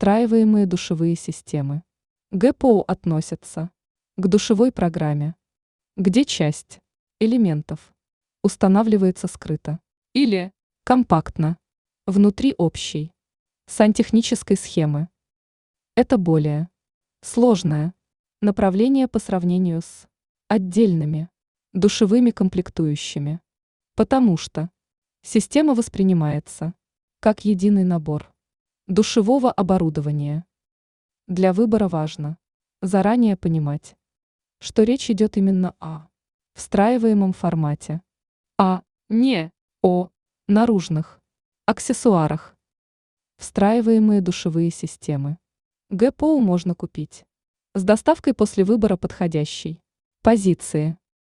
Встраиваемые душевые системы. ГПО относятся к душевой программе, где часть элементов устанавливается скрыто или компактно внутри общей сантехнической схемы. Это более сложное направление по сравнению с отдельными душевыми комплектующими, потому что система воспринимается как единый набор душевого оборудования. Для выбора важно заранее понимать, что речь идет именно о встраиваемом формате, а не о наружных аксессуарах. Встраиваемые душевые системы. ГПО можно купить с доставкой после выбора подходящей позиции.